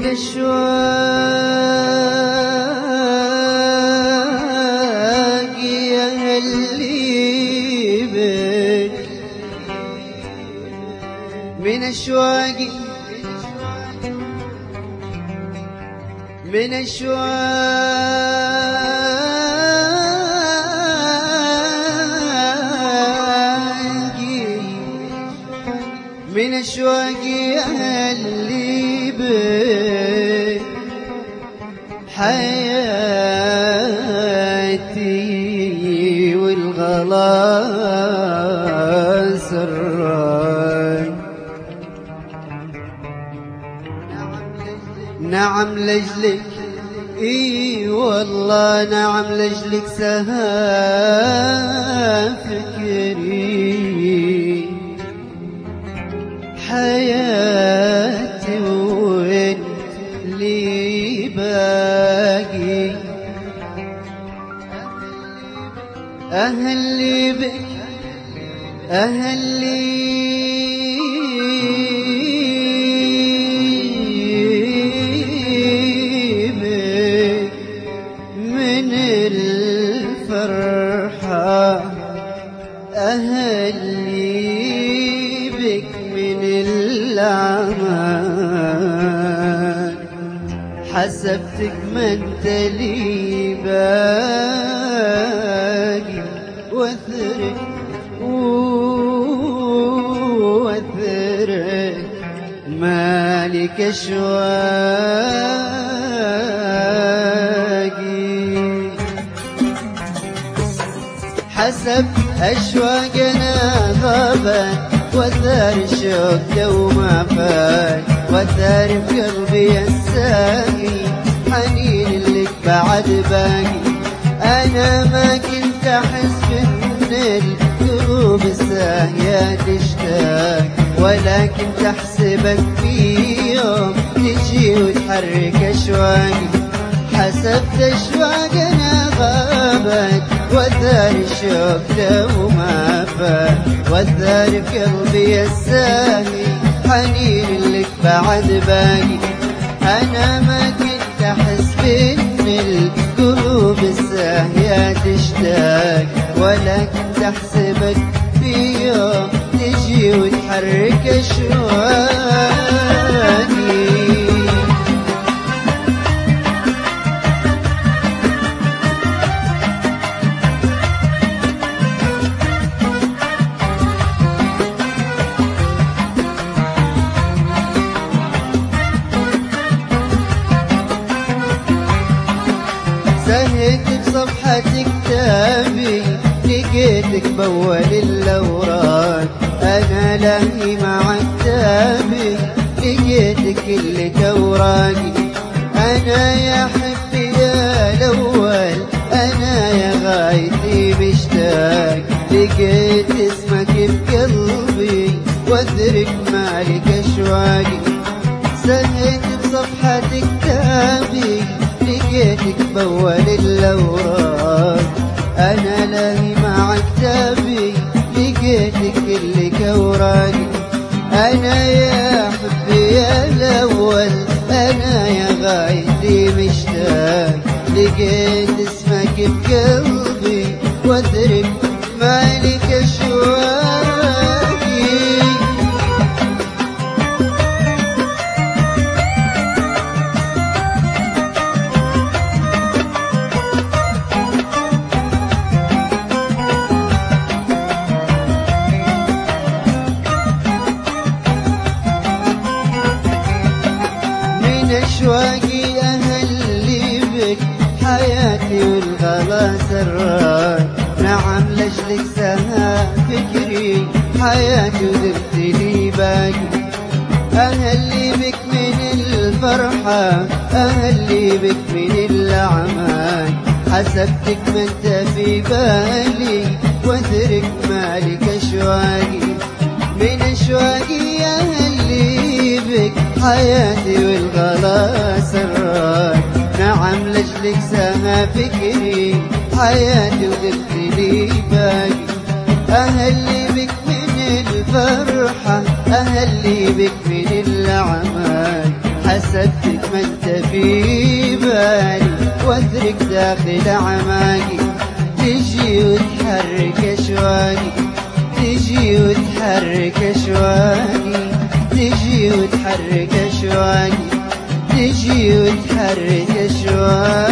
من أشواق يا اللي بك، من أشواقي، من أشواقي، من أشواقي يا اللي بك حياتي والغلا سراي. نعم لجلك، اي والله نعم لجلك سها فكري حياتي وانت لي باقي. أهلي بك، أهلي بك من الفرحة، أهلي بك من الأعمال. حسبتك ما انت لي باقي، وثرك وثرك مالك أشواقي. حسب أشواقنا غابت، وثار الشوق دوما فات، وثار في قلبي الساقي حنين لك بعد باقي. أنا ما كنت أحس بأن القلوب الساهية تشتاق، ولكن تحسبك في يوم تجي وتحرك أشواقي. حسبت أشواقنا غابت، وثار الشوق دوما فات، وثار في قلبي الساهي حنين لك بعد باقي. أنا ما كنت أحس بأن القلوب الساهية تشتاق، ولكن تحسبك في يوم تجي وتحرك أشواقي. سهيت بصفحة كتابي لقيتك بأول الأوراق، أنا لاهي مع كتابي لقيتك اللي توراقي. أنا يا حبي يا الأول، أنا يا غايتي مشتاق، لقيت اسمك بقلبي وأدرك مالك أشواقي. سهيت بصفحة كتابي لقيتك بأول الأوراق، أنا لاهي مع كتابي لقيتك اللي كوراقي. أنا يا حبي يا الأول، أنا يا غايتي مشتاق، لقيت اسمك بقلبي وأدرك مالك أشواقي. أشواقي أهلي بك حياتي والغلا سراي. نعم لجلك سها فكري حياتي ودرت لي باقي. أهلي بك من الفرحة، أهلي بك من الأعمال. حسبتك ما انت في بالي، واترك مالك أشواقي. من أشواقي أهلي بك حياتي والغلا سراي. نعم لجلك سما فكري حياتي ودرت لي باقي. أهلي بك من الفرحة، أهلي بك من الأعمال. حسبتك ما انت في بالي واترك داخل اعماقي تجي وتحرك اشواقي تجي وتحرك اشواقي تجي وتحرك اشواقي تجي وتحرك اشواقي